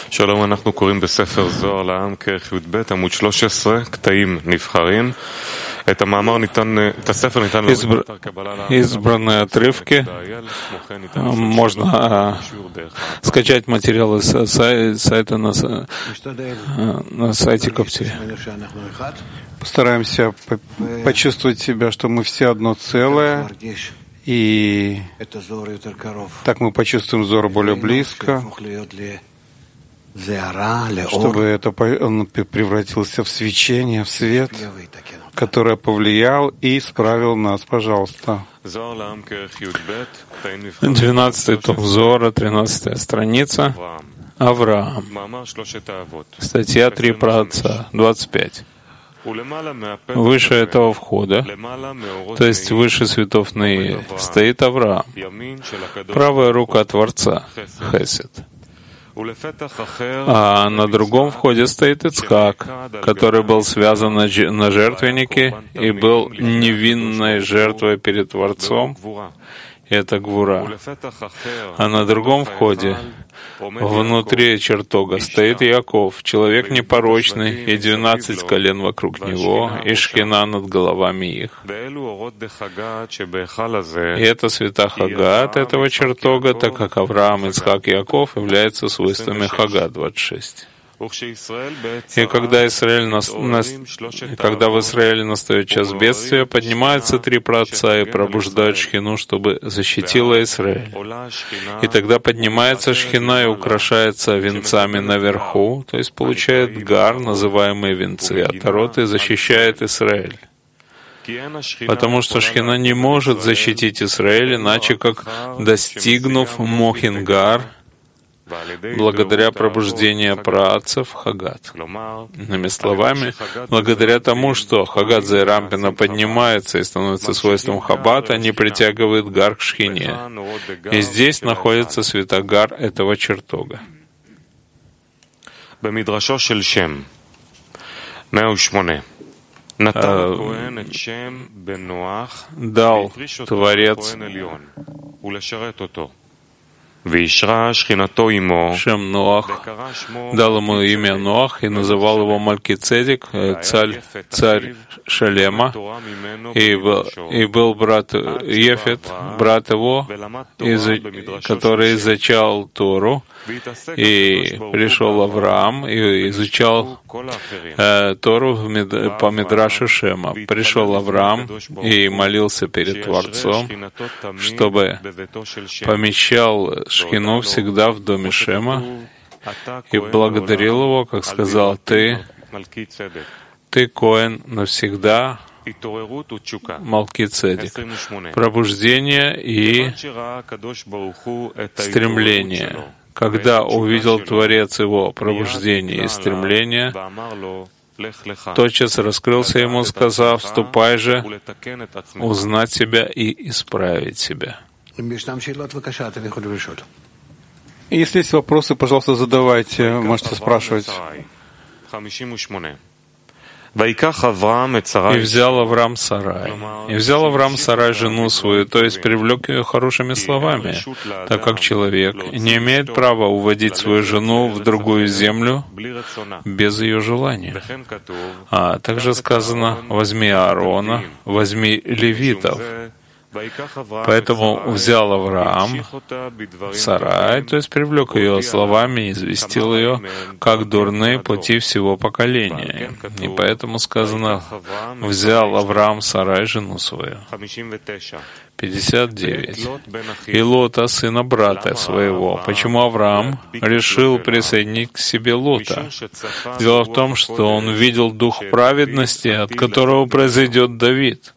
שלום, אנחנו קוראים בספר זוהר לעם כרך י"ב עמוד 13 קטעים נבחרים. את הספר ניתן להוריד באתר קבלה. Избранные отрывки можно скачать материалы с сайта на сайте Коптери. Постараемся почувствовать себя, что мы все одно целое, и так мы почувствуем Зор более близко, чтобы это он превратился в свечение, в свет, который повлиял и исправил нас. Пожалуйста. 12-й том Зора, 13-я страница. Авраам. Статья 3 про отца, 25. Выше этого входа, то есть выше светов Наи, стоит Авраам, правая рука Творца, Хесед. А на другом входе стоит Ицхак, который был связан на жертвеннике и был невинной жертвой перед Творцом. Это Гвура. А на другом входе, внутри чертога, стоит Яков, человек непорочный, и 12 колен вокруг него, и Шхина над головами их. И это света Хагат этого чертога, так как Авраам, Ицхак и Яков являются свойствами Хагат 26. И когда в Израиле настает час бедствия, поднимаются три праотца и пробуждают Шхину, чтобы защитила Израиль. И тогда поднимается Шхина и украшается венцами наверху, то есть получает гар, называемые венцы, Атарот, и защищает Израиль. Потому что Шхина не может защитить Израиль, иначе как достигнув Мохингар, благодаря пробуждению праотцев Хагат. Иными словами, благодаря тому, что Хагат Зайрампина поднимается и становится свойством Хаббата, они притягивают гар к Шхине. И здесь находится святогар этого чертога. Дал Творец Шем Ноах, дал ему имя Ноах и называл его Малкицедек, царь Шалема, и был брат Ефет, брат его, который зачал Тору, и пришел Авраам и изучал Тору по Мидрашу Шема. Пришел Авраам и молился перед Творцом, чтобы помещал Шхину всегда в доме Шема, и благодарил его, как сказал, ты Коэн навсегда, Малкицедек. Пробуждение и стремление. Когда увидел Творец его пробуждение и стремление, тотчас раскрылся ему, сказав, «Ступай же, узнать себя и исправить себя». Если есть вопросы, пожалуйста, задавайте, можете спрашивать. И взял Авраам Сарай. И взял Авраам Сарай жену свою, то есть привлек ее хорошими словами, так как человек не имеет права уводить свою жену в другую землю без ее желания. А также сказано, возьми Аарона, возьми левитов. Поэтому взял Авраам Сарай, то есть привлек ее словами и известил ее, как дурные пути всего поколения. И поэтому сказано, взял Авраам Сарай жену свою. 59. И Лота, сына брата своего. Почему Авраам решил присоединить к себе Лота? Дело в том, что он видел дух праведности, от которого произойдет Давид.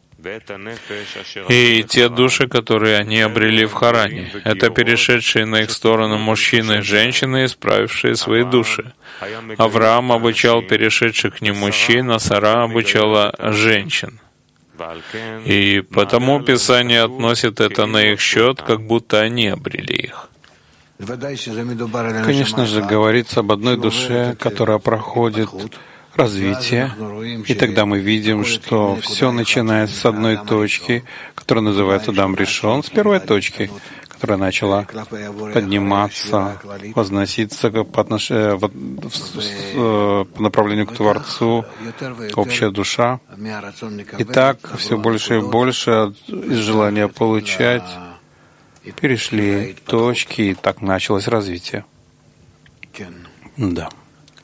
И те души, которые они обрели в Харане, это перешедшие на их сторону мужчины и женщины, исправившие свои души. Авраам обучал перешедших к ним мужчин, а Сара обучала женщин. И потому Писание относит это на их счет, как будто они обрели их. Конечно же, говорится об одной душе, которая проходит развитие, и тогда мы видим, что все начинается с одной точки, которая называется Адам Ришон, с первой точки, которая начала подниматься, возноситься по направлению к Творцу, общая душа. И так все больше и больше из желания получать перешли точки, и так началось развитие. Да.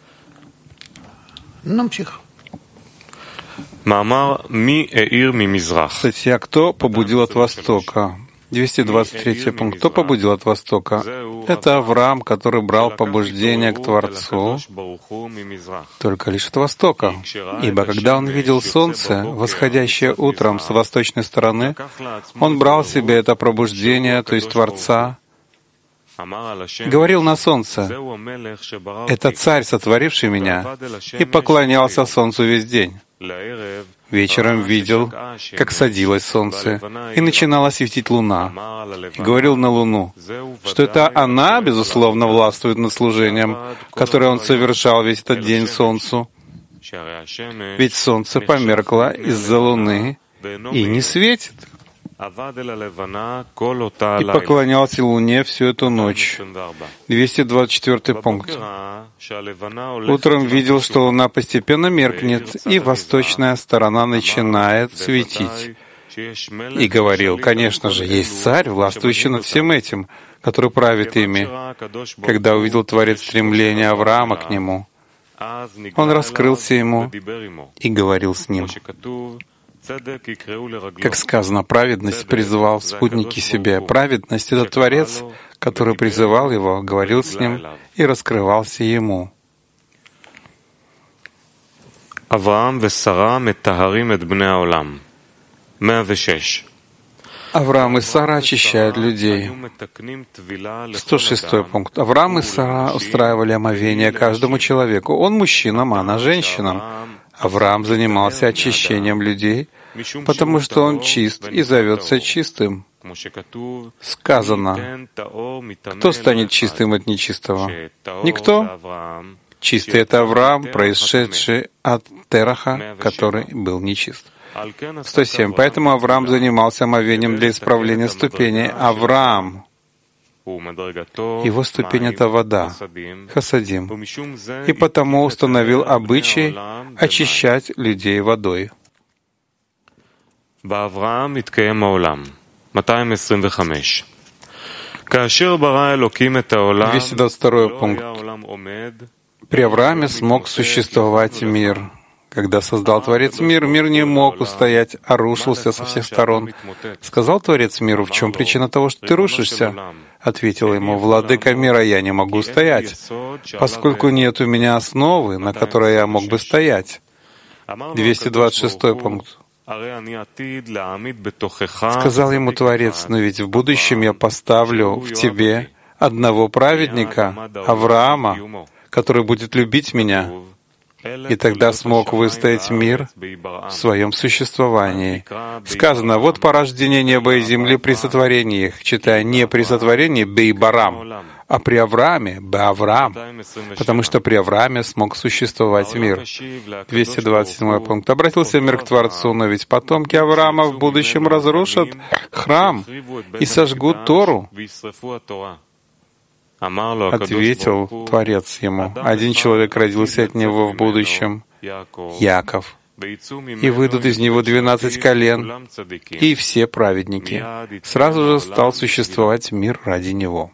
Статья «Кто побудил от Востока?» 223 пункт. Кто побудил от Востока? Это Авраам, который брал побуждение к Творцу только лишь от Востока. Ибо когда он видел солнце, восходящее утром с восточной стороны, он брал себе это пробуждение, то есть Творца, говорил на солнце: «Это царь, сотворивший меня», и поклонялся солнцу весь день. Вечером видел, как садилось солнце, и начинала светить луна, и говорил на луну, что это она, безусловно, властвует над служением, которое он совершал весь этот день солнцу. Ведь солнце померкло из-за луны и не светит. И поклонялся луне всю эту ночь. 224 пункт. Утром видел, что луна постепенно меркнет, и восточная сторона начинает светить. И говорил: конечно же, есть царь, властвующий над всем этим, который правит ими. Когда увидел Творец стремление Авраама к нему, он раскрылся ему и говорил с ним. Как сказано, праведность призывал в спутники себе. Праведность — это Творец, который призывал его, говорил с ним и раскрывался ему. Авраам и Сара метахарим эт бней аолам. 106. Авраам и Сара очищают людей. 106 пункт. Авраам и Сара устраивали омовение каждому человеку. Он мужчинам, а она женщинам. Авраам занимался очищением людей, потому что он чист и зовется чистым. Сказано: кто станет чистым от нечистого? Никто. Чистый — это Авраам, происшедший от Тераха, который был нечист. 107. Поэтому Авраам занимался омовением для исправления ступеней. Авраам, его ступень — это вода, хасадим, и потому установил обычай очищать людей водой. 222 пункт. При Аврааме смог существовать мир. Когда создал Творец мир, мир не мог устоять, а рушился со всех сторон. Сказал Творец миру: в чем причина того, что ты рушишься? Ответил ему: владыка мира, я не могу стоять, поскольку нет у меня основы, на которой я мог бы стоять. 226 пункт. Сказал ему Творец: но ведь в будущем я поставлю в тебе одного праведника, Авраама, который будет любить меня. И тогда смог выстоять мир в своем существовании. Сказано: вот порождение неба и земли при сотворении их, читая не при сотворении Бейбарам, а при Аврааме Беавраам, потому что при Аврааме смог существовать мир. 227 пункт. Обратился мир к Творцу, но ведь потомки Авраама в будущем разрушат храм и сожгут Тору. Ответил Творец ему: один человек родился от него в будущем, Яков, и выйдут из него 12 колен, и все праведники. Сразу же стал существовать мир ради него.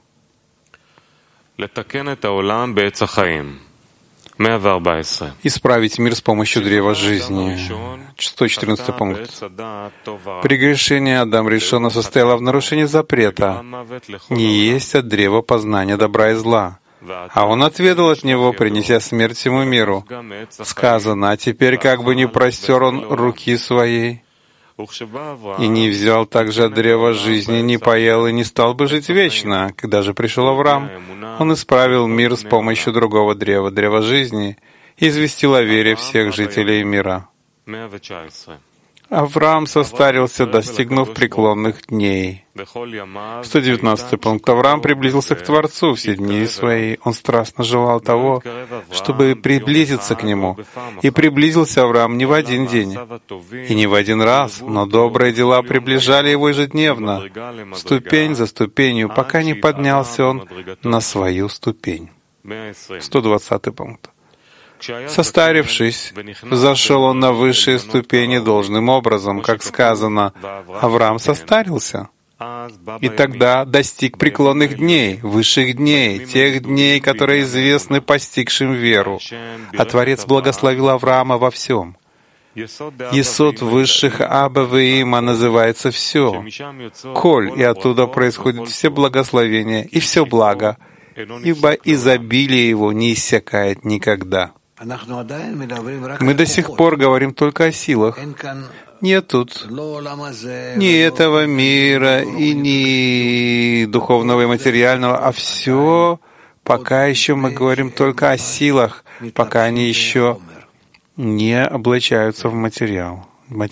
Исправить мир с помощью древа жизни. 114 пункт. Прегрешение Адам Ришона состояло в нарушении запрета не есть от древа познания добра и зла, а он отведал от него, принеся смерть всему миру. Сказано: а теперь как бы не простер он руки своей и не взял также от древа жизни, не поел и не стал бы жить вечно. Когда же пришел Авраам, он исправил мир с помощью другого древа, древа жизни, и известил о вере всех жителей мира. Авраам состарился, достигнув преклонных дней. 119 пункт. Авраам приблизился к Творцу все дни свои. Он страстно желал того, чтобы приблизиться к Нему. И приблизился Авраам не в один день и не в один раз, но добрые дела приближали его ежедневно, ступень за ступенью, пока не поднялся он на свою ступень. 120 пункт. Состарившись, взошел он на высшие ступени должным образом, как сказано, Авраам состарился. И тогда достиг преклонных дней, высших дней, тех дней, которые известны постигшим веру. А Творец благословил Авраама во всем. Есод высших Аба Веима называется все. Коль, и оттуда происходят все благословения и все благо, ибо изобилие его не иссякает никогда. Мы до сих пор говорим только о силах. Нет тут ни этого мира и ни духовного и материального, а все, пока еще мы говорим только о силах, пока они еще не облачаются в материю.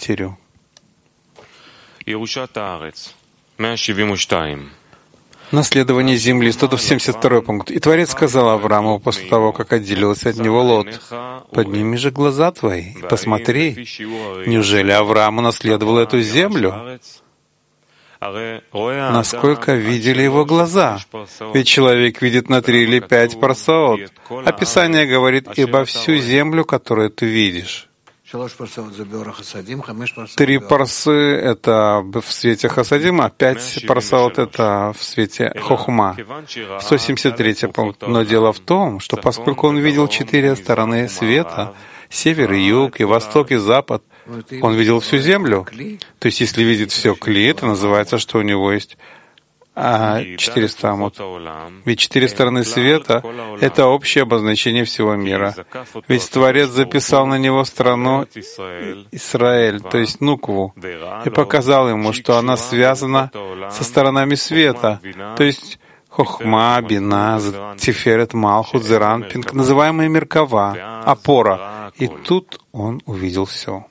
Наследование земли, 172 пункт. И Творец сказал Аврааму после того, как отделился от него Лот: «Подними же глаза твои и посмотри, неужели Аврааму наследовал эту землю? Насколько видели его глаза? Ведь человек видит на 3 или 5 парсаот. А Писание говорит: ибо всю землю, которую ты видишь». 3 парсы — это в свете Хасадима, 5 парсаот — это в свете Хохма. 173 пункт. Но дело в том, что поскольку он видел 4 стороны света, север и юг, и восток и запад, он видел всю землю. То есть, если видит все кли, это называется, что у него есть 400 амот. Ведь 4 стороны света — это общее обозначение всего мира. Ведь Творец записал на него страну Исраэль, то есть Нукву, и показал ему, что она связана со сторонами света, то есть Хохма, Бина, Тиферет, Малхут, Зеранпинг, называемые Меркава, опора. И тут он увидел все.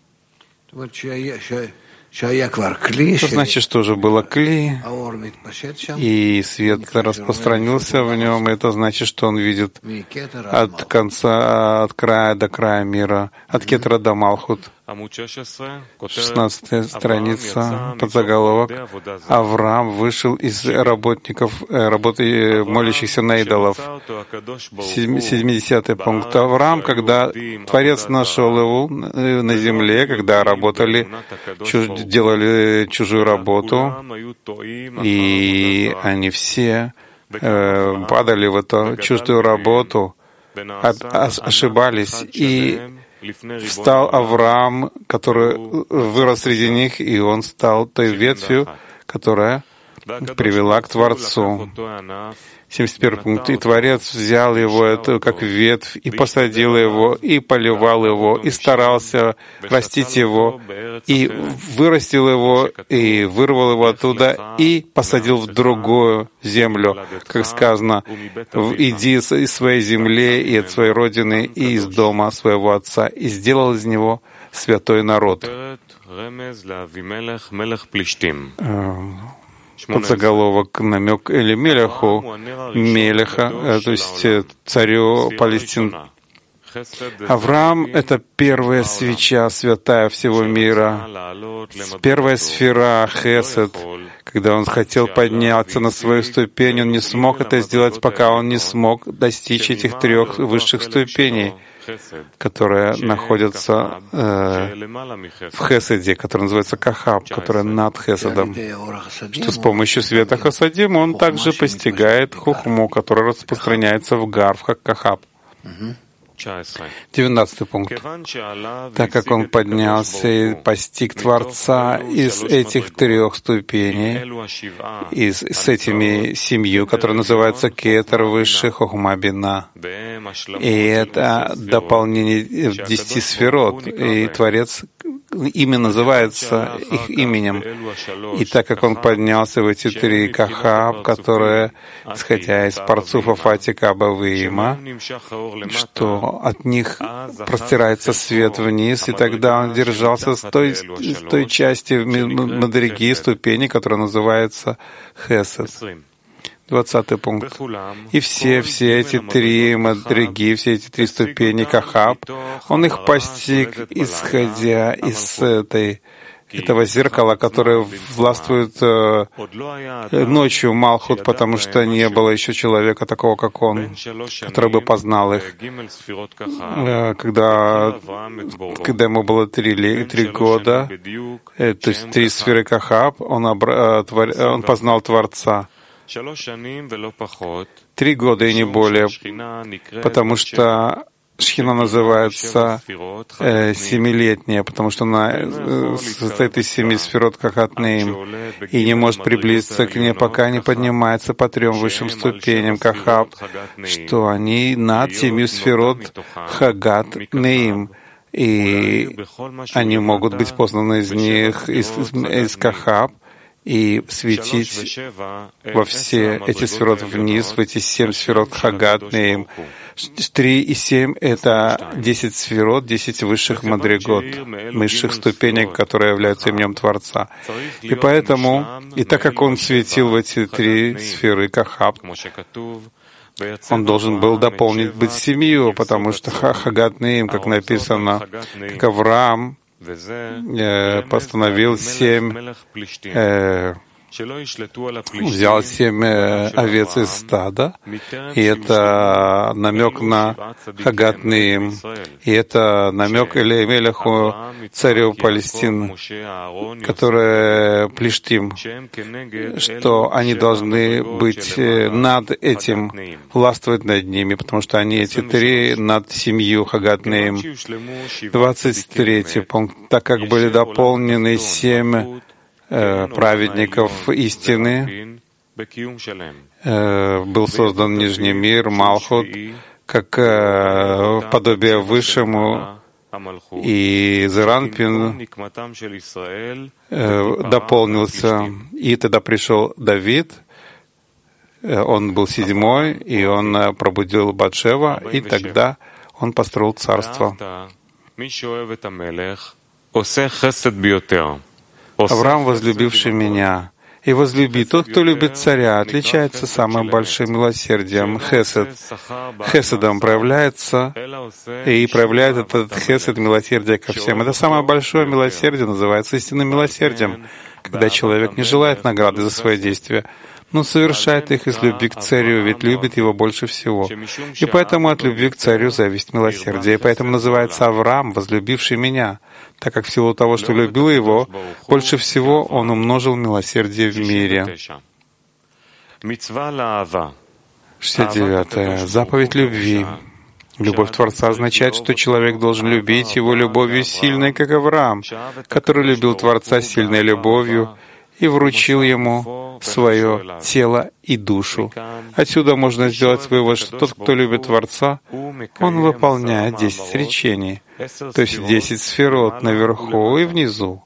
Это значит, что уже было кли, и свет распространился в нем. Это значит, что он видит от конца, от края до края мира, от Кетера до Малхут. 16 страница, подзаголовок. Авраам вышел из работников, молящихся на идолов. 70 пункт. Авраам, когда Творец нашел его на земле, когда делали чужую работу, и они все падали в эту чуждую работу, ошибались, и встал Авраам, который вырос среди них, и он стал той ветвью, которая привела к Творцу. 71 пункт. И Творец взял его эту как ветвь, и посадил его, и поливал его, и старался растить его, и вырастил его, и вырвал его оттуда, и посадил в другую землю. Как сказано: «Иди из своей земли, и от своей родины, и из дома своего отца, и сделал из него святой народ». Подзаголовок, намек Элимелеху, Мелеха, то есть царю Палестин. Авраам — это первая свеча, святая всего мира, первая сфера Хесед. Когда он хотел подняться на свою ступень, он не смог это сделать, пока он не смог достичь этих 3 высших ступеней, которые находятся в Хеседе, который называется Кахаб, который над Хеседом. Что с помощью света Хасадим он также постигает Хухму, которая распространяется в Гарв, как Кахаб. 19 пункт. Так как он поднялся и постиг Творца из этих 3 ступеней, с этими 7, которые называются Кетер, Высший, Хохма, Бина. И это дополнение 10 сферот. И Творец имя называется их именем. И так как он поднялся в эти три кахаб, которые, исходя из парцуфа Фатика Абавиима, что от них простирается свет вниз, и тогда он держался с той части мадриги, ступени, которая называется Хесед. 20 пункт. И все эти три мадриги, все эти три ступени Кахаб, он их постиг, исходя из этого зеркала, которое властвует ночью Малхут, потому что не было еще человека такого, как он, который бы познал их. Когда ему было 3 года, то есть 3 сферы Кахаб, он познал Творца. 3 года и не более, потому что Шхина называется 7-летняя, потому что она состоит из 7 сферот Кахат-Неим и не может приблизиться к ней, пока не поднимается по 3 высшим ступеням Кахаб, что они над 7 сферот Хагат-Неим, и они могут быть познаны из них, из Кахаб, и светить во все эти сферот вниз, в эти 7 сферот Хагат-Неим. 3 и 7 — это 10 сферот, 10 высших мадригот, высших ступенек, которые являются именем Творца. И поэтому, и так как он светил в эти 3 сферы Кахаб, он должен был дополнить быть 7, потому что Хагат-Неим, как написано, как Авраам, постановил 7, взял 7 овец из стада, и это намек на Хагат-Неим, и это намек Элиамелеху, царю Палестины, который Плештим, что они должны быть над этим, властвовать над ними, потому что они эти 3 над 7 Хагат-Неим. 23 пункт. Так как были дополнены 7 праведников истины, был создан Нижний мир, Малхут, как подобие Высшему, и Зеранпин дополнился, и тогда пришел Давид, он был 7-й, и он пробудил Батшева, и тогда он построил царство. Авраам, возлюбивший меня, и возлюби тот, кто любит царя, отличается самым большим милосердием. Хесед. Хеседом проявляется, и проявляет этот хесед милосердие ко всем. Это самое большое милосердие называется истинным милосердием, когда человек не желает награды за свои действия, но совершает их из любви к царю, ведь любит его больше всего. И поэтому от любви к царю зависит милосердие. И поэтому называется Авраам, возлюбивший меня, так как в силу того, что любил его, больше всего он умножил милосердие в мире. 69. Заповедь любви. Любовь Творца означает, что человек должен любить его любовью сильной, как Авраам, который любил Творца сильной любовью и вручил ему свое тело и душу. Отсюда можно сделать вывод, что тот, кто любит Творца, он выполняет 10 речений, то есть 10 сферот наверху и внизу.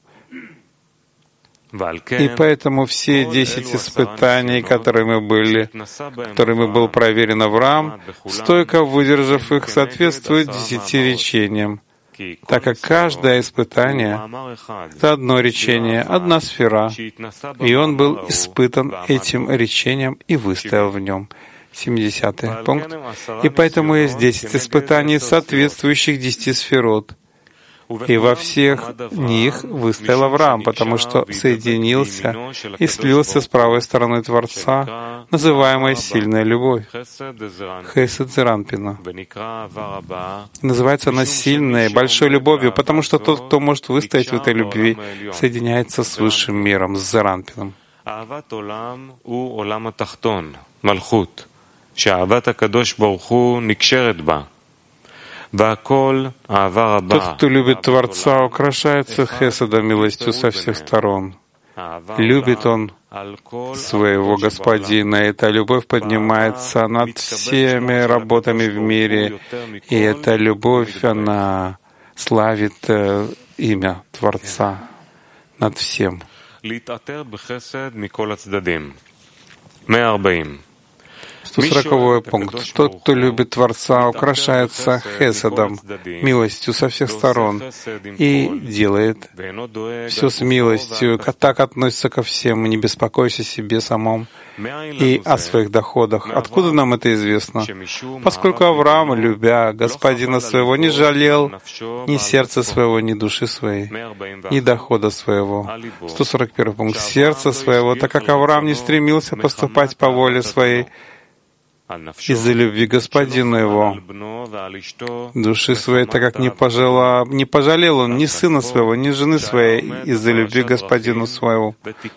И поэтому все 10 испытаний, которыми был проверен Авраам, стойко выдержав их, соответствуют 10 речениям, так как каждое испытание — это одно речение, одна сфера, и он был испытан этим речением и выстоял в нем. 70 пункт. И поэтому есть 10 испытаний, соответствующих 10 сферот. И во всех них выстоял Авраам, потому что соединился и слился с правой стороной Творца, называемой сильная любовь, Хесед Зеранпина. Называется она сильной, большой любовью, потому что тот, кто может выстоять в этой любви, соединяется с высшим миром, с Зеранпином. Тот, кто любит Творца, украшается хеседом, милостью со всех сторон. Любит он своего Господина, и эта любовь поднимается над всеми работами в мире, и эта любовь, она славит имя Творца над всем. 140 пункт. Тот, кто любит Творца, украшается хеседом, милостью со всех сторон, и делает все с милостью, так относится ко всем, не беспокойся о себе самом и о своих доходах. Откуда нам это известно? Поскольку Авраам, любя господина своего, не жалел ни сердца своего, ни души своей, ни дохода своего. 141 пункт. Сердца своего, так как Авраам не стремился поступать по воле своей, из-за любви господину его, души своей, так как не пожалел он ни сына своего, ни жены своей, из-за любви господину своему,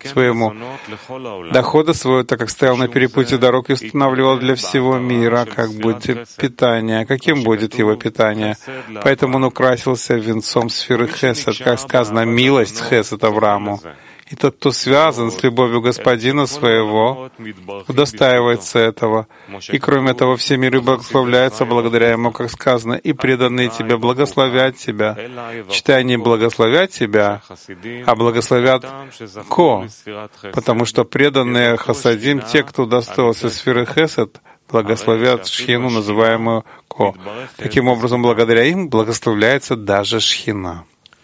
дохода своего, так как стоял на перепутье дорог и устанавливал для всего мира, как будет питание. Каким будет его питание? Поэтому он украсился венцом сферы Хесед, как сказано, милость Хесед Аврааму. И тот, кто связан с любовью господина своего, удостаивается этого. И кроме того, все миры благословляются благодаря ему, как сказано, и преданные тебе благословят тебя. Читай, не благословят тебя, а благословят Ко, потому что преданные Хасадим, те, кто удостоился сферы Хесед, благословят Шхину, называемую Ко. Таким образом, благодаря им благословляется даже Шхина.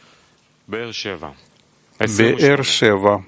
Беэр-Шева.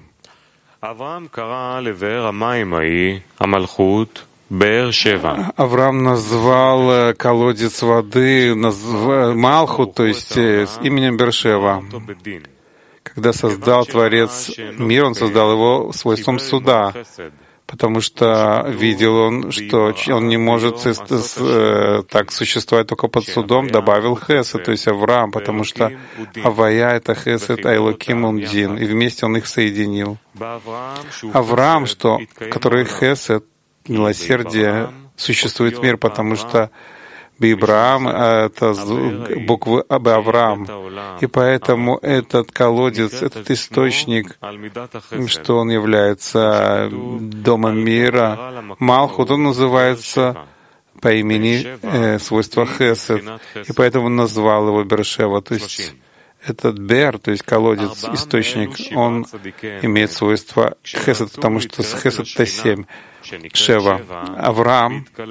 Авраам назвал колодец воды Малхут, то есть с именем Беэр-Шева. Когда создал Творец мир, он создал его свойством суда, потому что видел он, что он не может так существовать только под судом, добавил Хесед, то есть Авраам, потому что Авая — это Хесед, а Элоким — он Дин, и вместе он их соединил. Авраам, который Хесед, милосердие, существует мир, потому что Бибраам — это буквы Авраам. И поэтому этот колодец, этот источник, что он является домом мира, Малхут, он называется по имени свойства Хесед. И поэтому он назвал его Беэр-Шева. То есть этот Бер, то есть колодец, источник, он имеет свойство Хесед, потому что с Хесед — это 7. Шева. Авраам, то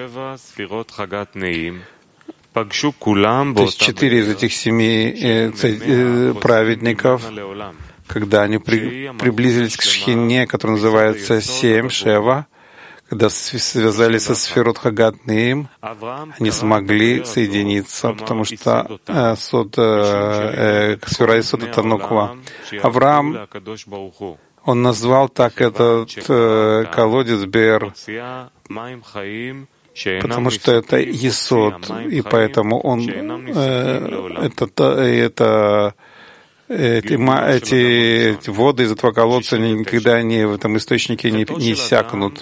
есть 4 из этих 7 праведников, когда они приблизились к Шхине, которая называется 7, Шева, когда связались со сферот Хагат Неим, они смогли соединиться, потому что сфера Исод — это Нуква. Авраам, он назвал так этот колодец Беэр, потому что это Исод, и поэтому он эти воды из этого колодца никогда в этом источнике не иссякнут.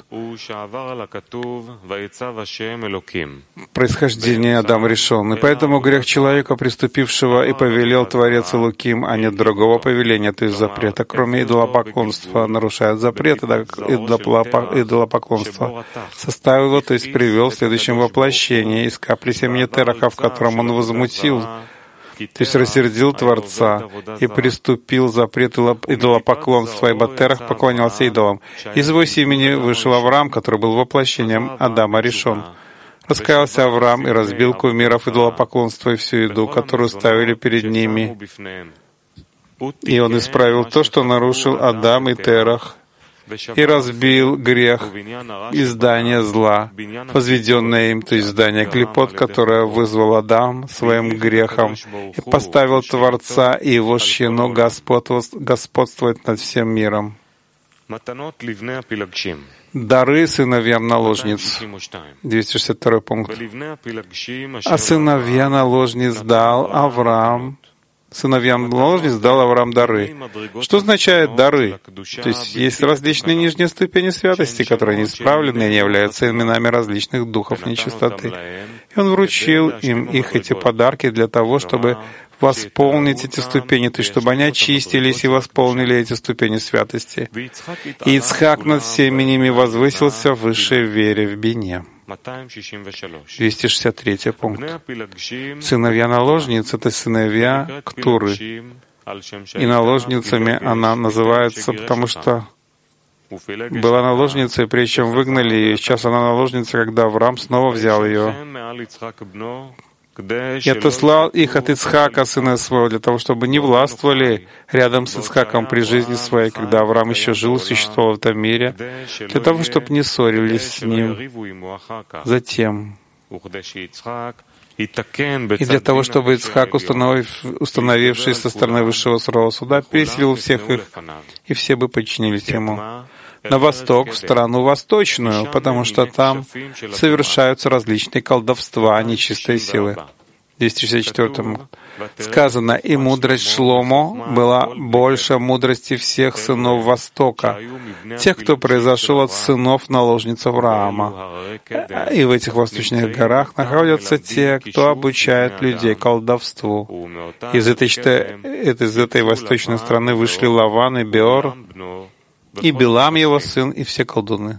Происхождение Адам решен. И поэтому грех человека, приступившего, и повелел Творец Элоким, а нет другого повеления, то есть запрета, кроме идолопоклонства, нарушает запрет идолопоклонства. Составил его, то есть привел в следующем воплощении из капли семени Тераха, в котором он возмутил, то есть рассердил Творца и приступил запрет идолопоклонства, ибо Терах поклонялся идолам. Из его семени вышел Авраам, который был воплощением Адама решен. Раскаялся Авраам и разбил кумиров идолопоклонства и всю еду, которую ставили перед ними. И он исправил то, что нарушил Адам и Терах, и разбил грех и здание зла, возведенное им, то есть здание клипот, которое вызвал Адам своим грехом, и поставил Творца и его Шхину господствовать над всем миром. Дары сыновьям наложниц. 262 пункт. А сыновья наложниц дал Авраам. Сыновьям наложниц дал Авраам дары. Что означает дары? То есть различные нижние ступени святости, которые неисправлены, они являются именами различных духов нечистоты. И он вручил им эти подарки для того, чтобы восполнить эти ступени, то есть чтобы они очистились и восполнили эти ступени святости. И Ицхак над всеми ними возвысился в высшей вере в Бине. 263 пункт. Сыновья наложниц — это сыновья Ктуры. И наложницами она называется, потому что была наложницей, прежде чем выгнали ее. Сейчас она наложница, когда Авраам снова взял ее. И отослал их от Ицхака, сына своего, для того, чтобы не властвовали рядом с Ицхаком при жизни своей, когда Авраам еще жил и существовал в этом мире, для того, чтобы не ссорились с ним. Затем, и для того, чтобы Ицхак, установивший со стороны высшего сурового суда, переселил всех их, и все бы подчинились ему на восток, в страну восточную, потому что там совершаются различные колдовства, нечистой силы. 264 сказано, и мудрость Шломо была больше мудрости всех сынов Востока, тех, кто произошел от сынов наложниц Авраама. И в этих восточных горах находятся те, кто обучает людей колдовству. Из этой восточной страны вышли Лаван и Беор, и Билам его сын, и все колдуны.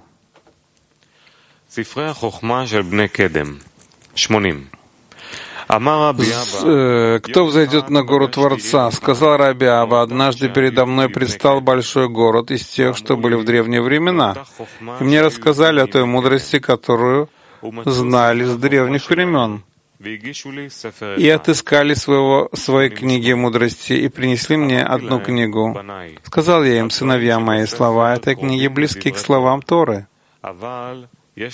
Кто взойдет на гору Творца? Сказал Раби Аба, однажды передо мной предстал большой город из тех, что были в древние времена. И мне рассказали о той мудрости, которую знали с древних времен. И отыскали свои книги мудрости и принесли мне одну книгу. Сказал я им, сыновья мои, слова этой книги близки к словам Торы. Но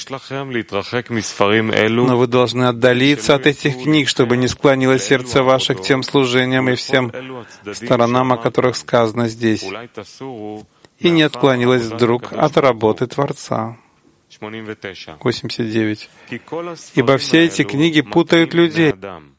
вы должны отдалиться от этих книг, чтобы не склонилось сердце ваше к тем служениям и всем сторонам, о которых сказано здесь, и не отклонилось вдруг от работы Творца. 89. Ибо все эти книги путают людей.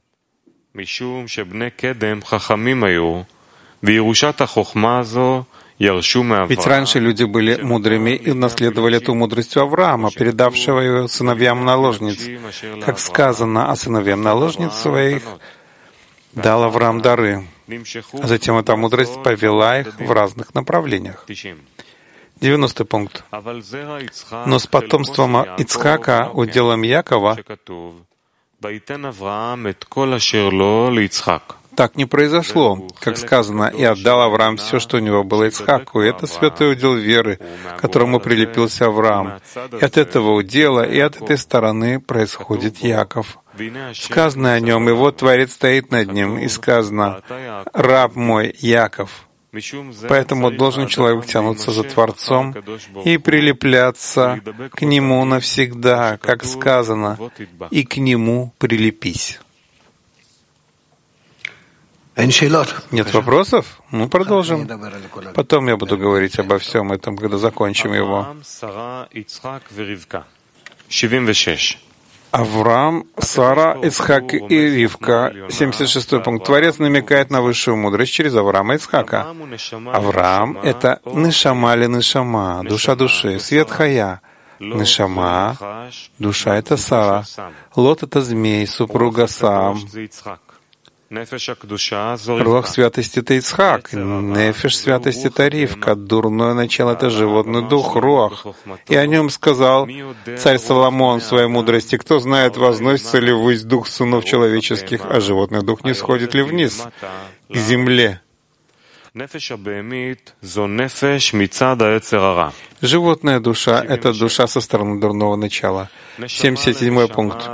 Ведь раньше люди были мудрыми и наследовали эту мудрость Авраама, передавшего ее сыновьям наложниц. Как сказано, о сыновьям наложниц своих дал Авраам дары. А затем эта мудрость повела их в разных направлениях. 90 пункт. Но с потомством Ицхака, уделом Якова, так не произошло, как сказано, и отдал Авраам все, что у него было Ицхаку, и это святой удел веры, к которому прилепился Авраам. И от этого удела, и от этой стороны происходит Яков. Сказано о нем, и вот Творец стоит над ним, и сказано, «Раб мой Яков». Поэтому должен человек тянуться за Творцом и прилепляться к Нему навсегда, как сказано, и к Нему прилепись. Нет вопросов? Ну, продолжим. Потом я буду говорить обо всем этом, когда закончим его. Авраам, Сара, Ицхак и Ривка. 76 пункт. Творец намекает на высшую мудрость через Авраама и Ицхака. Авраам — это нешама ли нешама, душа души, свет хая. Нешама, душа — это Сара. Лот — это змей, супруга Саам. Руах святости — это Ицхак, нефеш святости — это Ривка, дурное начало — это животный дух, руах. И о нем сказал царь Соломон в своей мудрости: кто знает, возносится ли ввысь дух сынов человеческих, а животный дух не сходит ли вниз, к земле. Животная душа — это душа со стороны дурного начала. 77 пункт.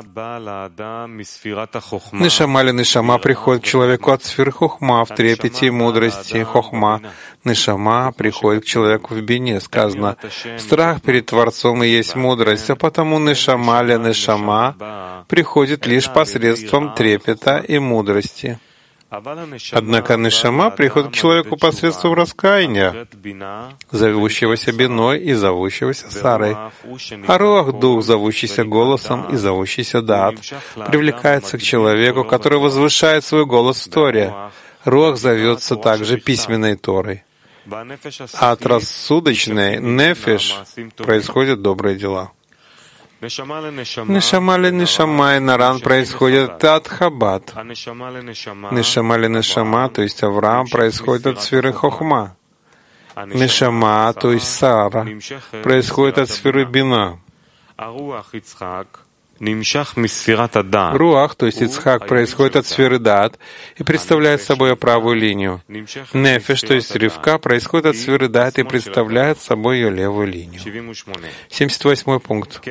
Нешама ли нешама приходит к человеку от сферы хохма в трепете и мудрости. Хохма. Нешама приходит к человеку в бине. Сказано, страх перед Творцом и есть мудрость, а потому нешама ли нешама приходит лишь посредством трепета и мудрости. Однако нешама приходит к человеку посредством раскаяния, зовущегося биной и зовущегося Сарой. А руах, дух, зовущийся голосом и зовущийся Даат, привлекается к человеку, который возвышает свой голос в Торе. Руах зовется также письменной Торой. А от рассудочной нефеш происходят добрые дела. Нешама ли нешама и наран происходит от хаббат. Нешама ли нешама, то есть Авраам, происходит от сферы хохма. Нешама, то есть Сара, происходит от сферы бина. Руах, то есть Ицхак, происходит от сферы Дат и представляет собой правую линию. Нефеш, то есть Ривка, происходит от сферы Дат и представляет собой ее левую линию. 78 пункт.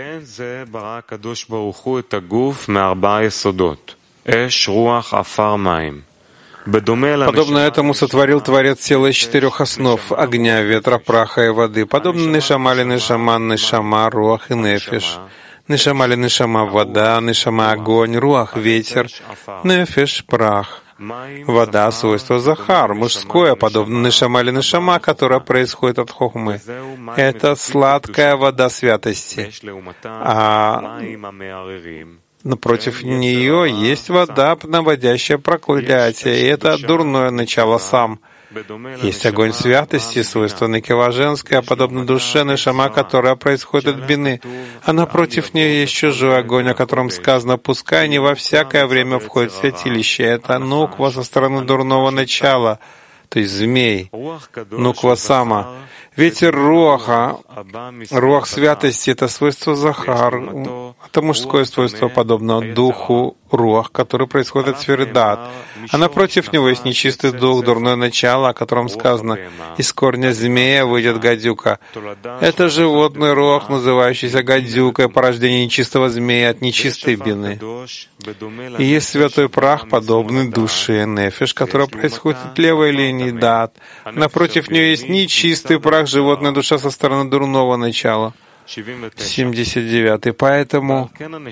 Подобно этому сотворил Творец тело из 4 основ — огня, ветра, праха и воды. Подобно нишама ли нишама, нишама, руах и нефеш. Нишама ли нишама — вода, нишама — огонь, руах — ветер, нефеш — прах. Вода — свойство захар, мужское, подобно нишама ли нишама, которая происходит от хохмы. Это сладкая вода святости. А напротив нее есть вода, наводящая проклятие, и это дурное начало сам. Есть огонь святости, свойство некива женское, подобно душе нешама, которая происходит от бины. А напротив нее есть чужой огонь, о котором сказано: «Пускай не во всякое время входит в святилище». Это нуква со стороны дурного начала, то есть змей, нуква сама. Ветер руаха, руах святости — это свойство захар, это мужское свойство, подобно духу руах, который происходит от сферы дат. А напротив него есть нечистый дух, дурное начало, о котором сказано: «Из корня змея выйдет гадюка». Это животный руах, называющийся гадюкой, порождение нечистого змея от нечистой бины. И есть святой прах, подобный душе нефеш, которая происходит от левой линии дат. Напротив нее есть нечистый прах, животная душа со стороны дурного начала. 79. Поэтому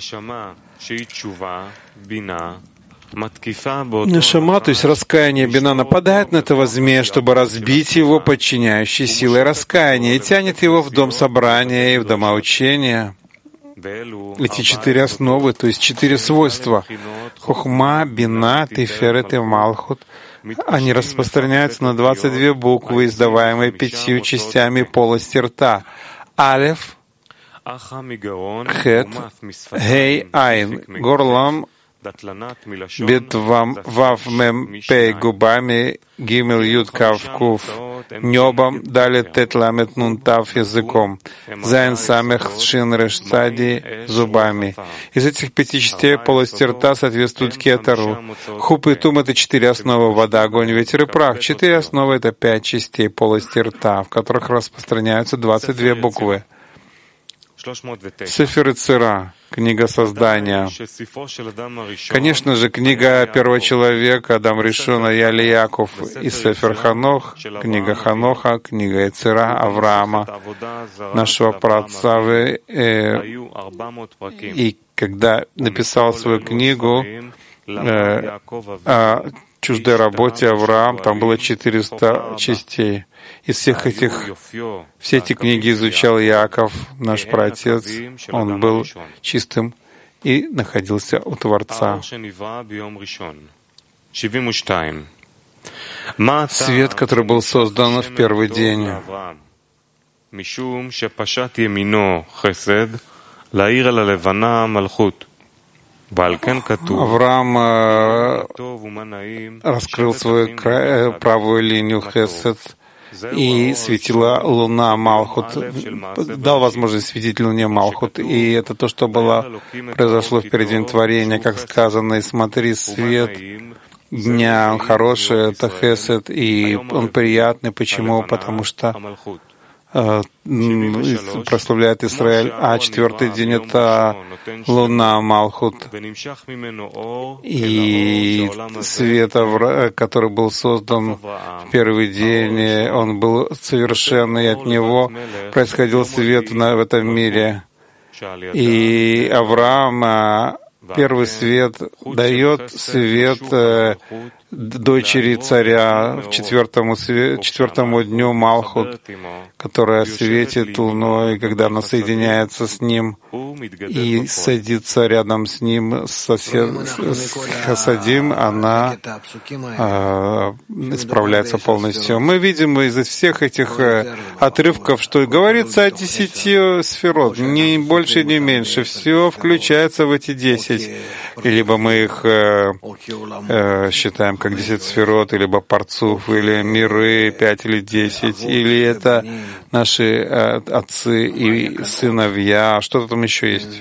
нешама, то есть раскаяние, бина, нападает на этого змея, чтобы разбить его подчиняющей силой раскаяния, и тянет его в дом собрания и в дома учения. Эти 4 основы, то есть 4 свойства — хохма, бина, тиферет и малхут — они распространяются на 22 буквы, издаваемые 5 частями полости рта. Алеф, Хет, Хей, Айн, горлом, Бет, Вав, Мем, Пей, губами, Гимел, Юд, Кав, Куф, небом, Далит, Тет, Ламет, Нун, Тав, языком, Зайн, Самех, Шин, Реш, Цади, зубами. Из этих 5 частей полости рта соответствуют кетеру. Хуп и тум — это 4 основы: вода, огонь, ветер и прах. 4 основы — это 5 частей полости рта, в которых распространяются 22 буквы. Сефер Ицера, книга создания. Конечно же, книга первого человека, Адам Ришона, Яли Яков, и Сефер Ханох, книга Ханоха, книга Ицера, Авраама, нашего праотца. И когда написал свою книгу о чуждой работе Авраам, там было 400 частей. Из всех этих, все эти книги изучал Яков, наш праотец. Он был чистым и находился у Творца. Свет, который был создан в первый день. Авраам раскрыл свою правую линию хесед, и светила луна Малхут, дал возможность светить луне Малхут. И это то, что произошло в первый день творения, как сказано: «И смотри, свет дня, он хороший, это хесед, и он приятный». Почему? Потому что прославляет Израиль, а 4-й день — это луна Малхут. И свет, который был создан в первый день, он был совершенный, и от него происходил свет в этом мире. И Авраам, первый свет, дает свет дочери царя в 4-му дню Малхут, которая светит луной, когда она соединяется с ним и садится рядом с ним, с Хасадим, она исправляется полностью. Мы видим из всех этих отрывков, что говорится о 10 сферот, ни больше, ни меньше. Все включается в эти 10. Либо мы их считаем понимаем как 10 сферот, или Парцуф, или миры 5 или 10, или это наши отцы и сыновья, что-то там еще есть.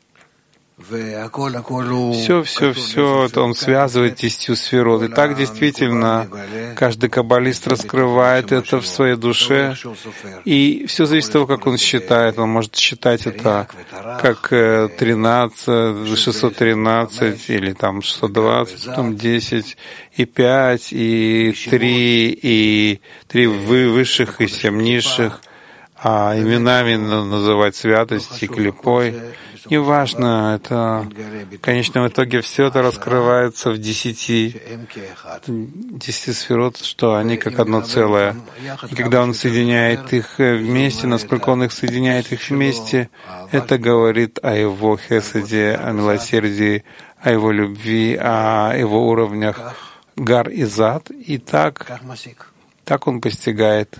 Все, это он связывает 10 сферот. И так действительно каждый каббалист раскрывает это в своей душе. И все зависит от того, как он считает. Он может считать это как 13, 613, или там 620, потом 10, и 5, и 3, и 3 высших, и 7 низших. А именами называть святости, клипой. Неважно, это в конечном итоге все это раскрывается в 10 сферот, что они как одно целое. И когда он соединяет их вместе, насколько он их соединяет их вместе, это говорит о его хеседе, о милосердии, о его любви, о его уровнях гар и зад. И так он постигает.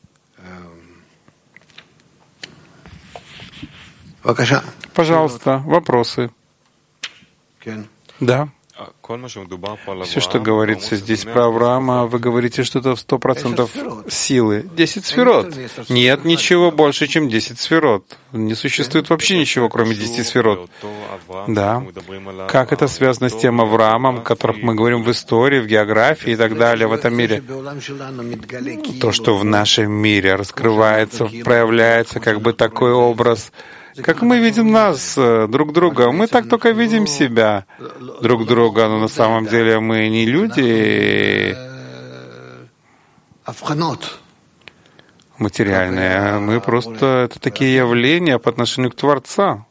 Пожалуйста, вопросы. Да. Все, что говорится здесь про Авраама, вы говорите что-то в 100% силы. 10 сферот. Нет ничего больше, чем 10 сферот. Не существует вообще ничего, кроме 10 сферот. Да. Как это связано с тем Авраамом, о котором мы говорим в истории, в географии и так далее, в этом мире? То, что в нашем мире раскрывается, проявляется как бы такой образ, как мы видим нас, друг друга. Мы так только видим себя друг друга, но на самом деле мы не люди материальные. Мы просто это такие явления по отношению к Творцу.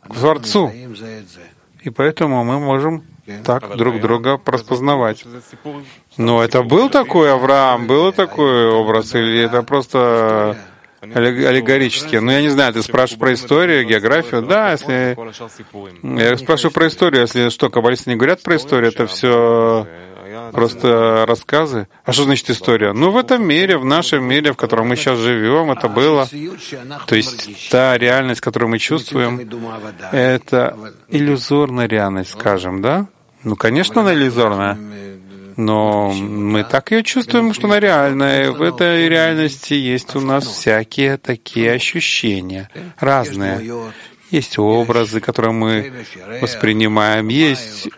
И поэтому мы можем так друг друга распознавать. Но это был такой Авраам, был такой образ, или это просто аллегорически? Ну, я не знаю, ты спрашиваешь про историю, географию? Да, если... Я спрашиваю про историю, если что, каббалисты не говорят про историю, это все просто рассказы. А что значит история? Ну, в этом мире, в нашем мире, в котором мы сейчас живем, это было. То есть та реальность, которую мы чувствуем, это иллюзорная реальность, скажем, да? Ну, конечно, она иллюзорная. Но мы так ее чувствуем, что она реальная. В этой реальности есть у нас всякие такие ощущения, разные. Есть образы, которые мы воспринимаем, есть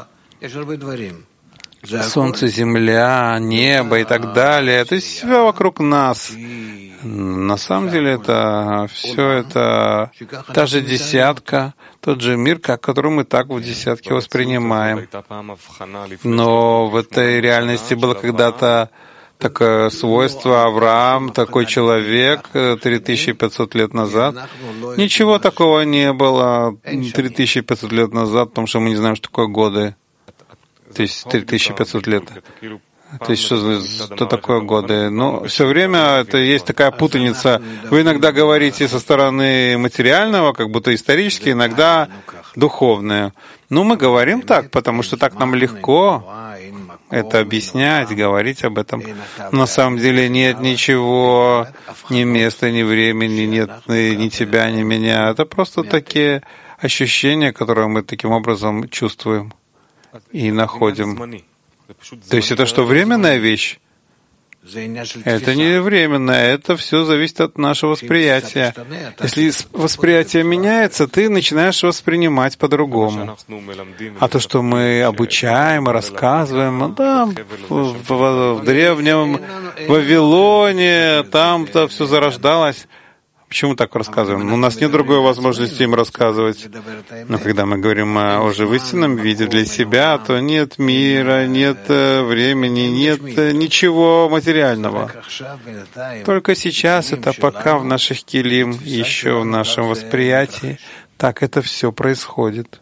солнце, земля, небо и так далее. То есть все вокруг нас. На самом деле это все это та же десятка, тот же мир, который мы так в десятке воспринимаем. Но в этой реальности было когда-то такое свойство Авраам, такой человек 3500 лет назад. Ничего такого не было 3500 лет назад, потому что мы не знаем, что такое годы. То есть 3500 лет. То есть что такое годы? Ну, все время это есть такая путаница. Вы иногда говорите со стороны материального, как будто исторически, иногда духовное. Ну, мы говорим так, потому что так нам легко это объяснять, говорить об этом. На самом деле нет ничего, ни места, ни времени, нет ни тебя, ни меня. Это просто такие ощущения, которые мы таким образом чувствуем и находим. То есть это что, временная вещь? Это не временное, это все зависит от нашего восприятия. Если восприятие меняется, ты начинаешь воспринимать по-другому. А то, что мы обучаем и рассказываем, да, в древнем Вавилоне, там-то все зарождалось. Почему так рассказываем? У нас нет другой возможности им рассказывать. Но когда мы говорим уже в истинном виде для себя, то нет мира, нет времени, нет ничего материального. Только сейчас это пока в наших килим, еще в нашем восприятии, так это все происходит.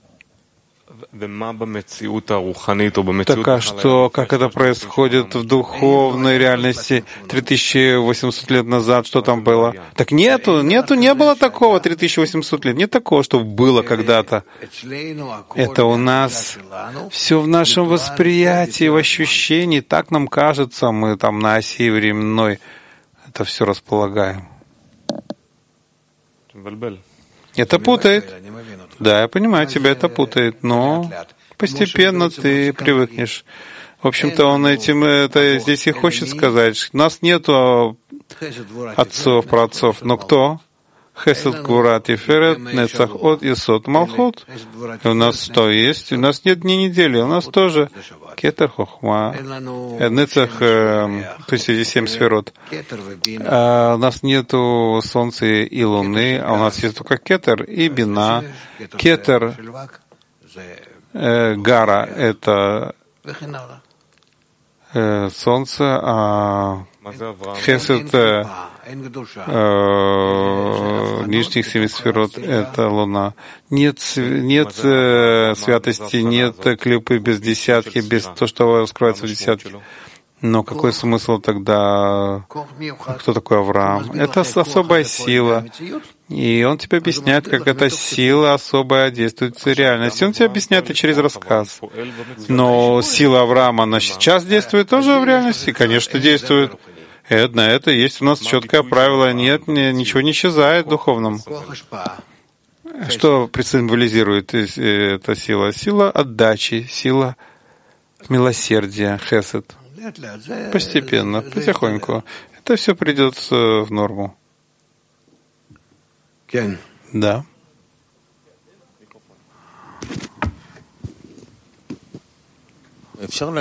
Так а что, как это происходит в духовной реальности 3800 лет назад, что там было? Так не было такого 3800 лет, нет такого, что было когда-то. Это у нас все в нашем восприятии, в ощущении, так нам кажется, мы там на оси временной это все располагаем. Это путает. Да, я понимаю, тебя это путает, но постепенно ты привыкнешь. В общем-то, он это здесь и хочет сказать. У нас нету отцов, праотцов, но кто? Хесед, Гвура, Тиферет, Нецах, От, Есод, Малхут. И у нас что есть? У нас нет дней недели, у нас тоже Кетер, Хохма, Нецах, то есть эти 7 сферот. А у нас нету солнца и луны, а у нас есть только Кетер и Бина. Кетер, Гара — это солнце, а Хесед нижних 7 сферот — это луна. Нет святости, нет клипы без десятки, без того, что раскрывается в десятке. Но какой смысл тогда? Кто такой Авраам? Это особая сила. И он тебе объясняет, как эта сила особая действует в реальности. Он тебе объясняет это через рассказ. Но сила Авраама, она сейчас действует тоже в реальности? Конечно, действует. На это есть у нас четкое правило. Нет, ничего не исчезает в духовном. Что символизирует эта сила? Сила отдачи, сила милосердия, хесед. Постепенно, потихоньку. Это все придет в норму. Да. Можно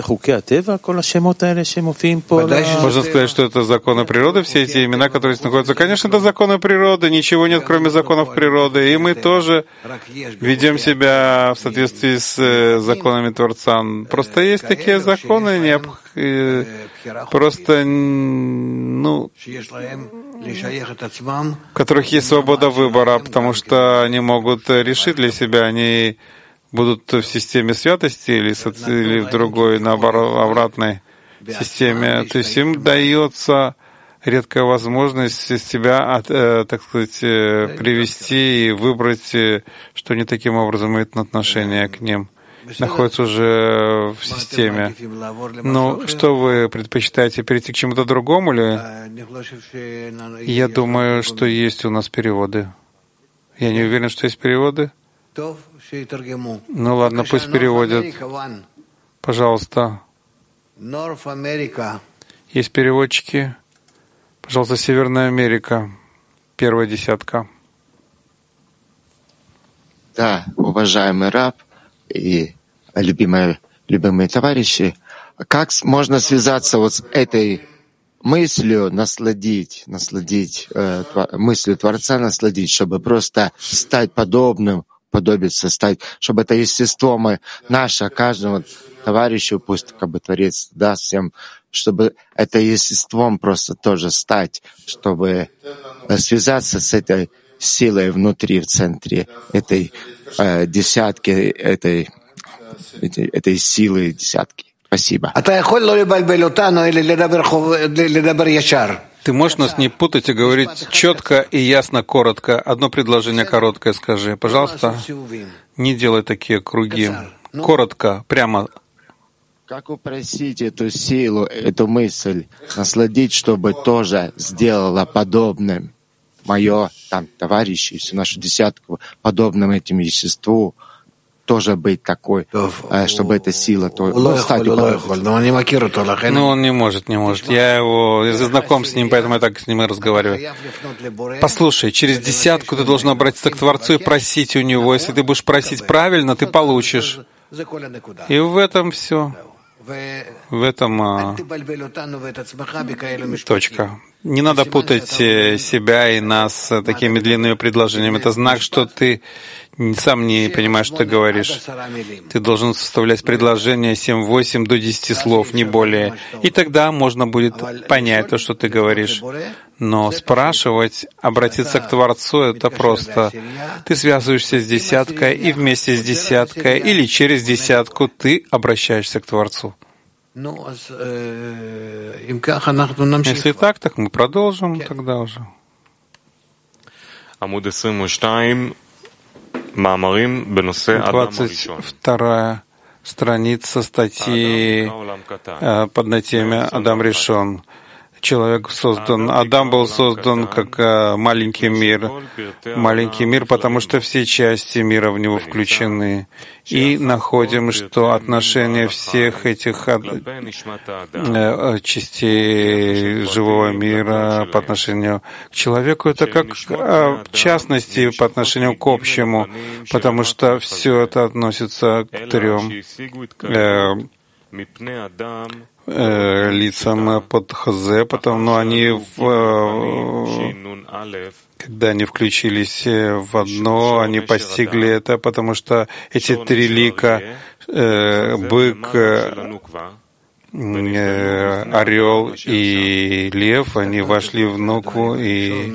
сказать, что это законы природы, все эти имена, которые здесь находятся. Конечно, это законы природы, ничего нет, кроме законов природы. И мы тоже ведем себя в соответствии с законами Творца. Просто есть такие законы, просто, в которых есть свобода выбора, потому что они могут решить для себя, они будут в системе святости или в другой, наоборот, обратной системе. То есть им дается редкая возможность себя, так сказать, привести и выбрать, что они таким образом имеют отношение к ним. Находятся уже в системе. Но что вы предпочитаете, перейти к чему-то другому или? Я думаю, что есть у нас переводы. Я не уверен, что есть переводы. Ну ладно, пусть переводят. Пожалуйста. Есть переводчики. Пожалуйста, Северная Америка. Первая десятка. Да, уважаемый раб и любимые товарищи, как можно связаться вот с этой мыслью, насладить мыслью Творца, насладить, чтобы просто стать подобным, подобиться, стать, чтобы это естество наше, каждому товарищу, пусть как бы Творец даст всем, чтобы это естеством просто тоже стать, чтобы связаться с этой силой внутри, в центре этой десятки, этой силы десятки. Спасибо. Ты можешь нас не путать и говорить четко и ясно, коротко. Одно предложение короткое скажи. Пожалуйста, не делай такие круги. Коротко, прямо. Как упростить эту силу, эту мысль, насладить, чтобы тоже сделала подобным мое товарищи, всю нашу десятку, подобным этим естеству, тоже быть такой, чтобы эта сила стать. Ну, он не может. Я знаком с ним, поэтому я так с ним и разговариваю. Послушай, через десятку ты должен обратиться к Творцу и просить у Него. Если ты будешь просить правильно, ты получишь. И в этом все. В этом точка. Не надо путать себя и нас такими длинными предложениями. Это знак, что ты сам не понимаешь, что ты говоришь. Ты должен составлять предложение 7-8 до 10 слов, не более. И тогда можно будет понять то, что ты говоришь. Но спрашивать, обратиться к Творцу — это просто. Ты связываешься с десяткой, и вместе с десяткой, или через десятку ты обращаешься к Творцу. Если так мы продолжим тогда уже. 22 страница статьи под на теме «Адам решен». Человек создан, Адам был создан как маленький мир, потому что все части мира в него включены. И находим, что отношение всех этих частей живого мира по отношению к человеку — это как частности по отношению к общему, потому что все это относится к трем лицам под Хазе, но они, когда они включились в одно, они постигли это, потому что эти три лика, бык, орел и лев, они вошли в Нукву, и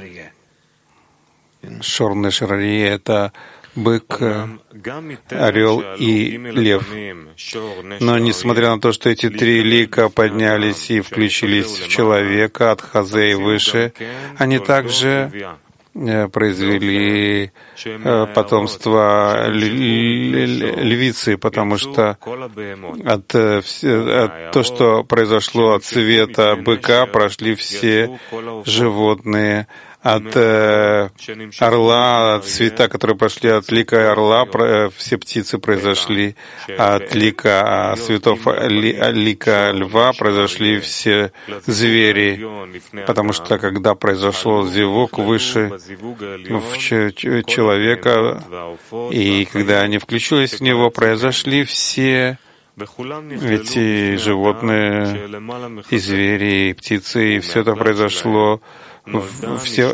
Шор Нешер Арье — это бык, орел и лев. Но несмотря на то, что эти три лика поднялись и включились в человека от Хазе и выше, они также произвели потомство львицы, потому что от то, что произошло от цвета быка, прошли все животные. От орла, от цвета, которые пошли от лика орла, все птицы произошли. От лика цветов лика льва произошли все звери. Потому что когда произошел зевук выше в человека, и когда они включились в него, произошли все эти животные, и звери, и птицы, и все это произошло все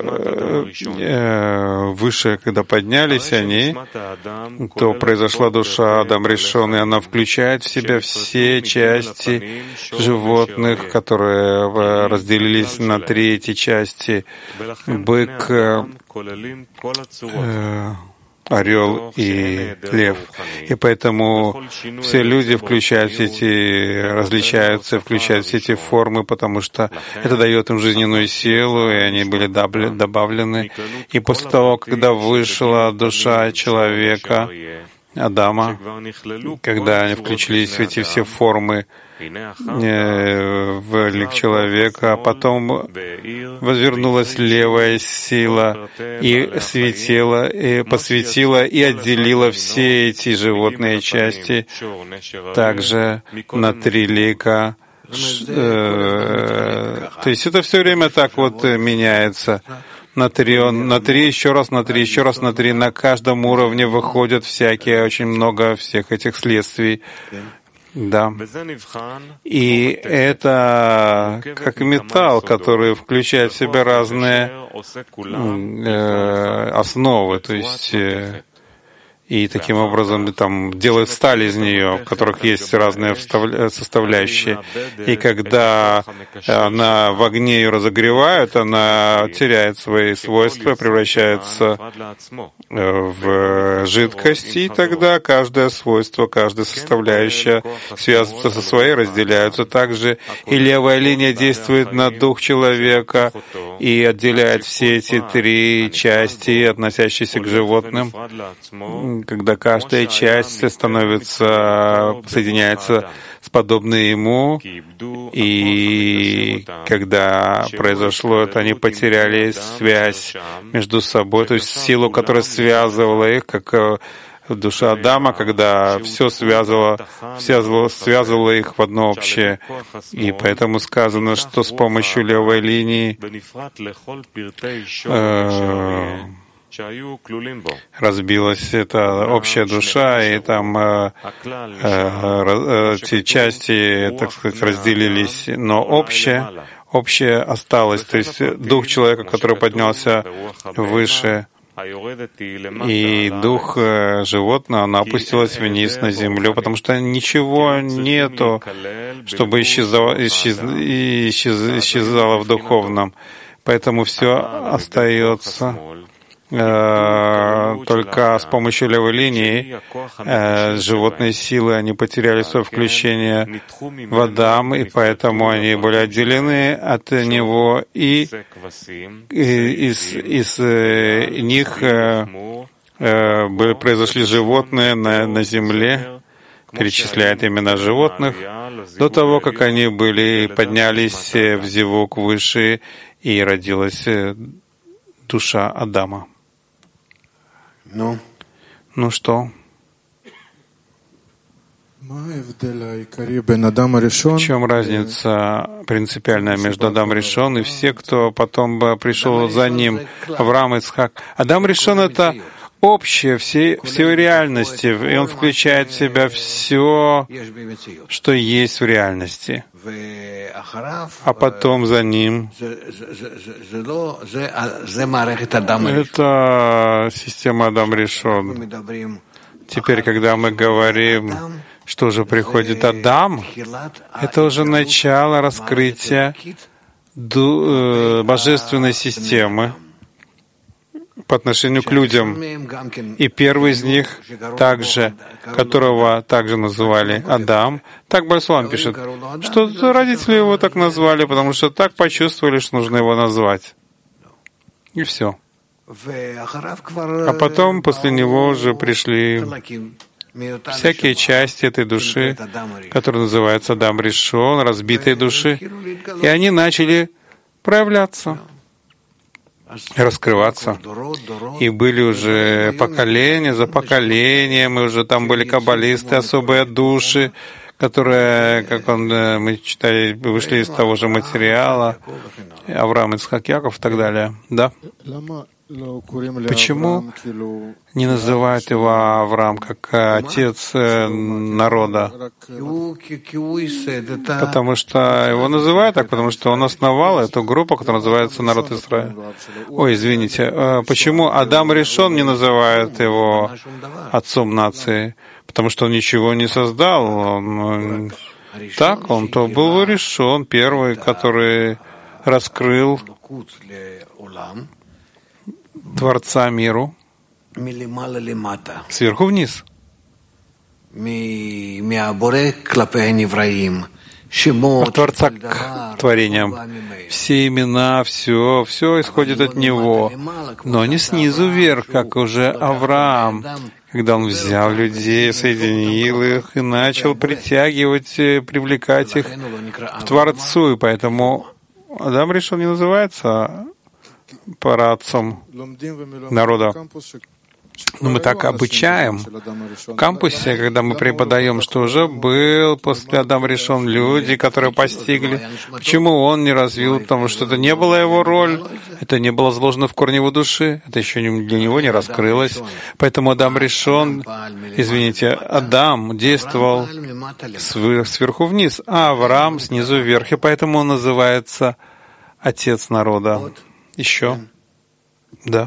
выше, когда поднялись они, то произошла душа Адам Ришон, и она включает в себя все части животных, которые разделились на три эти части: бык, орел и лев. И поэтому все люди включают все эти, различаются, включают все эти формы, потому что это дает им жизненную силу, и они были добавлены. И после того, когда вышла душа человека, Адама, когда они включились в эти все формы в лик человека, а потом возвернулась левая сила и светила, и посветила и отделила все эти животные части также на три лика. То есть это все время так вот меняется. На три, еще раз на три, еще раз на три. На каждом уровне выходят очень много всех этих следствий. Да. И это как металл, который включает в себя разные основы, то есть и таким образом там делают сталь из нее, в которых есть разные составляющие. И когда она в огне ее разогревают, она теряет свои свойства, превращается в жидкость, и тогда каждое свойство, каждая составляющая связывается со своей, разделяются. Также и левая линия действует на дух человека и отделяет все эти три части, относящиеся к животным, когда каждая часть соединяется с подобной ему, и когда произошло это, они потеряли связь между собой, то есть силу, которая связывала их, как душа Адама, когда все связывало их в одно общее. И поэтому сказано, что с помощью левой линии разбилась эта общая душа, и там эти части, так сказать, разделились, но общее осталось, то есть дух человека, который поднялся выше, и дух животного, она опустилась вниз на землю, потому что ничего нету, чтобы исчезало в духовном. Поэтому все остается только с помощью левой линии. Животные силы, они потеряли свое включение в Адам, и поэтому они были отделены от него, и из них произошли животные на земле, перечисляет имена животных до того, как они поднялись в зевок выше и родилась душа Адама. Ну что? В чем разница принципиальная между Адам Ришон и все, кто потом пришел за ним, Авраам, Ицхак? Адам Ришон — это общее, всей реальности, и он включает в себя все, что есть в реальности. А потом за ним это система Адам Ришон. Теперь, когда мы говорим, что уже приходит Адам, это уже начало раскрытия божественной системы по отношению к людям. И первый из них, которого также называли Адам, так Бальсулам пишет, что родители его так назвали, потому что так почувствовали, что нужно его назвать. И все. А потом после него уже пришли всякие части этой души, которые называются Адам Ришон, разбитые души, и они начали проявляться, раскрываться. И были уже поколения за поколением, и уже там были каббалисты, особые души, которые, мы читали, вышли из того же материала, Авраам, Ицхак, Яков и так далее. Да? Почему не называют его Авраам как отец народа? Потому что его называют так, потому что он основал эту группу, которая называется народ Израиля. Ой, извините, почему Адам Ришон не называют его отцом нации? Потому что он ничего не создал. Он то был Ришон, первый, который раскрыл Творца миру сверху вниз. От Творца к творениям. Все имена, все исходит от Него, но не снизу вверх, как уже Авраам, когда он взял людей, соединил их и начал притягивать, привлекать их к Творцу. И поэтому Адам Ришон не называется праотцом народа. Но мы так обучаем в кампусе, когда мы преподаем, что уже был после Адам Ришон люди, которые постигли. Почему он не развил? Потому что это не была его роль, это не было заложено в корне его души, это еще для него не раскрылось. Поэтому Адам Ришон, Адам действовал сверху вниз, а Авраам снизу вверх, и поэтому он называется отец народа. Еще? Да.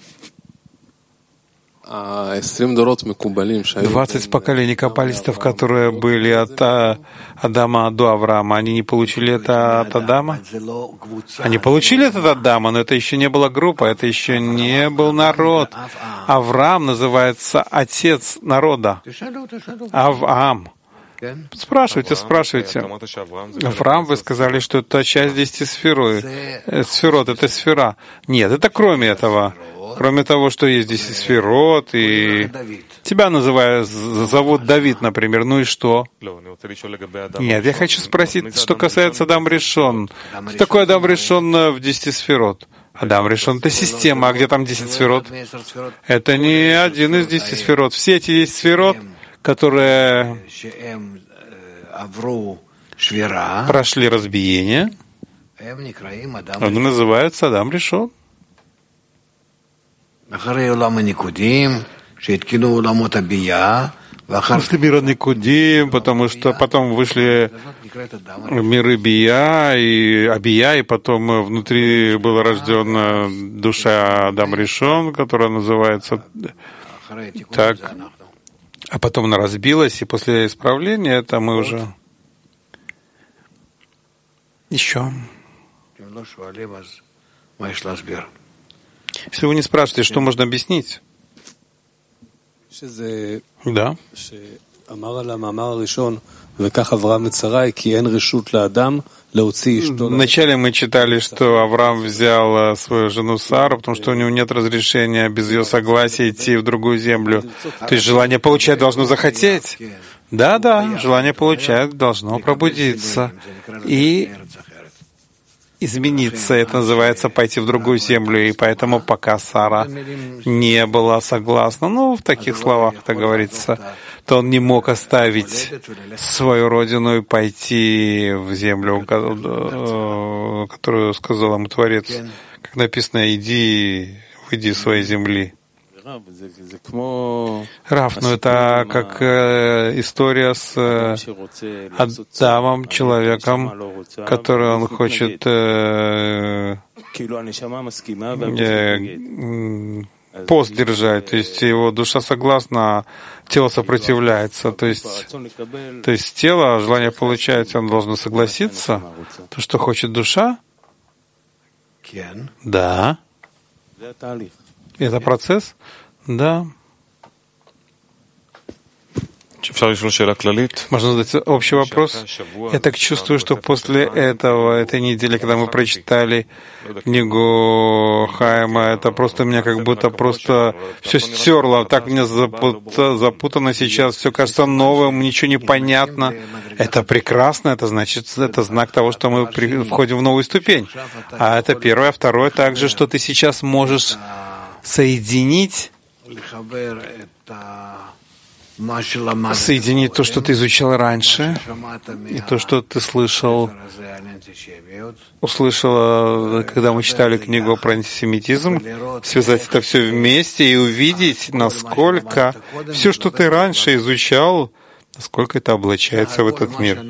20 поколений каббалистов, которые были от Адама до Авраама, они не получили это от Адама? Они получили это от Адама, но это еще не была группа, это еще не был народ. Авраам называется отец народа. Авраам. Спрашивайте. Авраам, вы сказали, что это часть 10 сферот. Это сфера. Нет, это кроме этого. Кроме того, что есть 10 сферот, и тебя зовут Давид, например. Ну и что? Нет, я хочу спросить, что касается Адам Ришон. Кто такой Адам Ришон в 10 сферот? Адам Ришон — это система, а где там 10 сферот? Это не один из 10 сферот. Все эти 10 сферот, которые прошли разбиение, они называются Адам Ришон. После мира Никудим, потому что потом вышли миры Бия и Абия, и потом внутри была рождена душа Адам Ришон, которая называется так. А потом она разбилась, и после исправления это мы уже... Еще. Если вы не спрашиваете, что можно объяснить? Да. Вначале мы читали, что Авраам взял свою жену Сару, потому что у него нет разрешения без ее согласия идти в другую землю. То есть желание получать должно захотеть. Да, желание получать должно пробудиться и измениться. Это называется пойти в другую землю. И поэтому пока Сара не была согласна, в таких словах это говорится, то он не мог оставить свою родину и пойти в землю, которую сказал ему Творец. Как написано, выйди из своей земли. Рав, это как история с Адамом, человеком, который он хочет пост держать, то есть его душа согласна, а тело сопротивляется. То есть тело, желание получается, он должен согласиться. То, что хочет душа, да. Это процесс? Да. Можно задать общий вопрос? Я так чувствую, что после этой недели, когда мы прочитали книгу Хаима, это просто меня как будто просто все стерло. Так мне запутано сейчас, все кажется новым, ничего не понятно. Это прекрасно, это значит, это знак того, что мы входим в новую ступень. А это первое. Второе также, что ты сейчас можешь соединить то, что ты изучал раньше, и то, что ты услышал, когда мы читали книгу про антисемитизм, связать это все вместе и увидеть, насколько все, что ты раньше изучал, насколько это облачается в этот мир.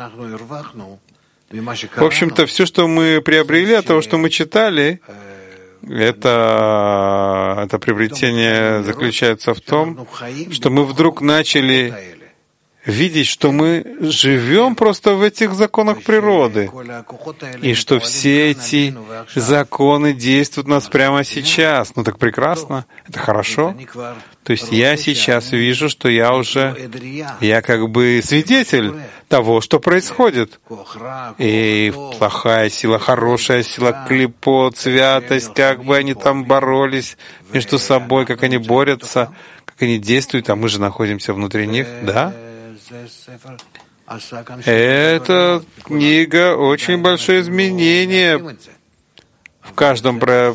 В общем-то, все, что мы приобрели от того, что мы читали, это приобретение заключается в том, что мы вдруг начали видеть, что мы живем просто в этих законах природы, и что все эти законы действуют у нас прямо сейчас. Так прекрасно, это хорошо. То есть я сейчас вижу, что я как бы свидетель того, что происходит. И плохая сила, хорошая сила, клипот, святость, как бы они там боролись между собой, как они борются, как они действуют, а мы же находимся внутри них, да? Эта книга очень большое изменение в каждом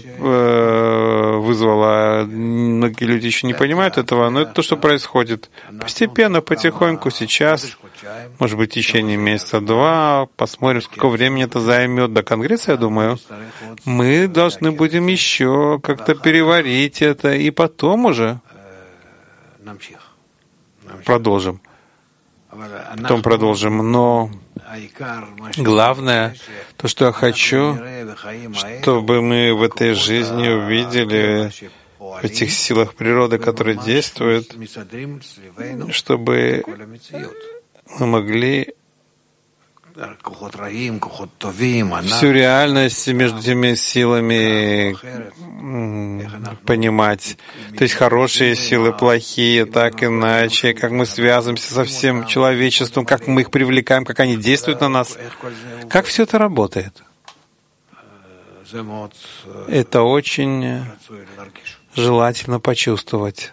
вызвала. Многие люди еще не понимают этого, но это то, что происходит. Постепенно, потихоньку, сейчас, может быть, в течение месяца-два, посмотрим, сколько времени это займет до Конгресса, я думаю. Мы должны будем еще как-то переварить это, и потом уже продолжим. Но главное, то, что я хочу, чтобы мы в этой жизни увидели, в этих силах природы, которые действуют, чтобы мы могли всю реальность между этими силами понимать. То есть хорошие силы, плохие, так иначе, как мы связываемся со всем человечеством, как мы их привлекаем, как они действуют на нас, как все это работает. Это очень желательно почувствовать.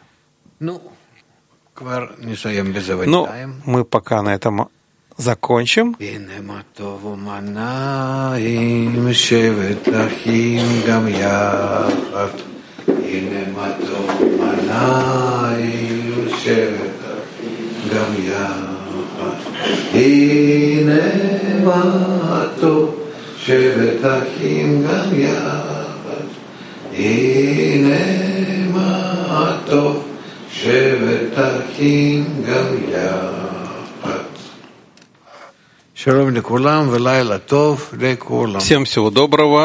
Мы пока на этом закончим. Всем всего доброго.